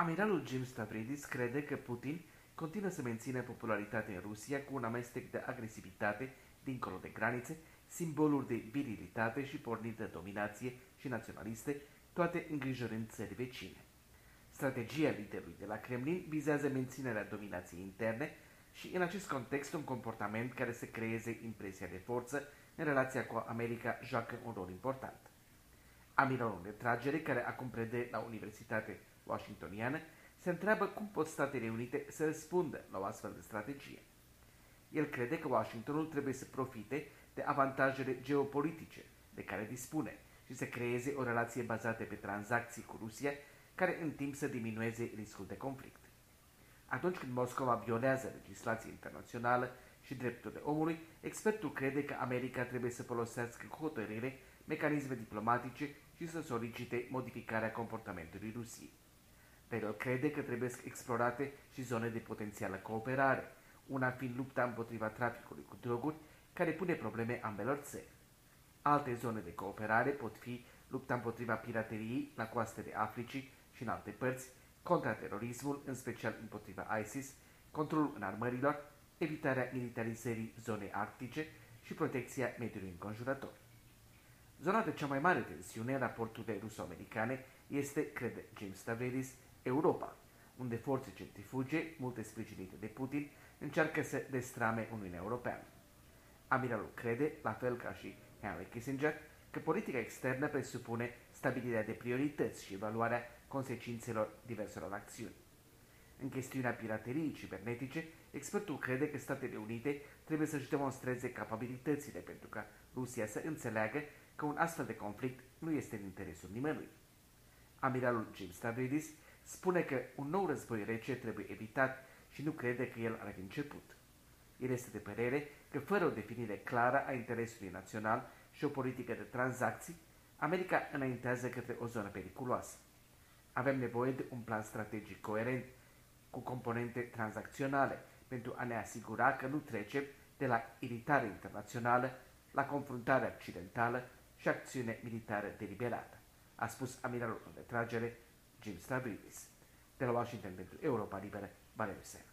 Amiralul Jim Stavridis crede că Putin continuă să mențină popularitate în Rusia cu un amestec de agresivitate dincolo de granițe, simboluri de virilitate și porniri de dominație și naționaliste, toate îngrijorând țări vecine. Strategia liderului de la Kremlin vizează menținerea dominației interne și, în acest context, un comportament care să creeze impresia de forță în relația cu America joacă un rol important. Amiralul în retragere, care acum prede la Universitate Washingtoniană, se întreabă cum pot Statele Unite să răspundă la o astfel de strategie. El crede că Washingtonul trebuie să profite de avantajele geopolitice de care dispune și să creeze o relație bazată pe tranzacții cu Rusia, care în timp să diminueze riscul de conflict. Atunci când Moscova violează legislația internațională și drepturile omului, expertul crede că America trebuie să folosească cu hotărâre mecanisme diplomatice și să solicite modificarea comportamentului Rusiei. Dar el crede că trebuie explorate și zone de potențială cooperare, una fiind lupta împotriva traficului cu droguri, care pune probleme ambelor țări. Alte zone de cooperare pot fi lupta împotriva pirateriei la coastele Africii și în alte părți, contraterorismul, în special împotriva ISIS, controlul înarmărilor, evitarea militarizării zonei arctice și protecția mediului înconjurător. Zona de cea mai mare tensiune în raporturile ruso-americane este, crede James Stavridis, Europa, unde forțe centrifuge, multe sprijinite de Putin, încearcă să destrame Uniunea Europeană. Amiralul crede, la fel ca și Henry Kissinger, că politica externă presupune stabilirea de priorități și evaluarea consecințelor diverselor acțiuni. În chestiunea pirateriei cibernetice, expertul crede că Statele Unite trebuie să-și demonstreze capabilitățile pentru ca Rusia să înțeleagă că un astfel de conflict nu este în interesul nimănui. Amiralul Jim Stavridis spune că un nou război rece trebuie evitat și nu crede că el are început. El este de părere că fără o definire clară a interesului național și o politică de tranzacții, America înaintează către o zonă periculoasă. Avem nevoie de un plan strategic coerent cu componente tranzacționale pentru a ne asigura că nu trecem de la iritare internațională la confruntare accidentală și acțiune militară deliberată, a spus amiralul în retragere Jim Stavridis. De la Washington pentru Europa Liberă, Valeriu Sen.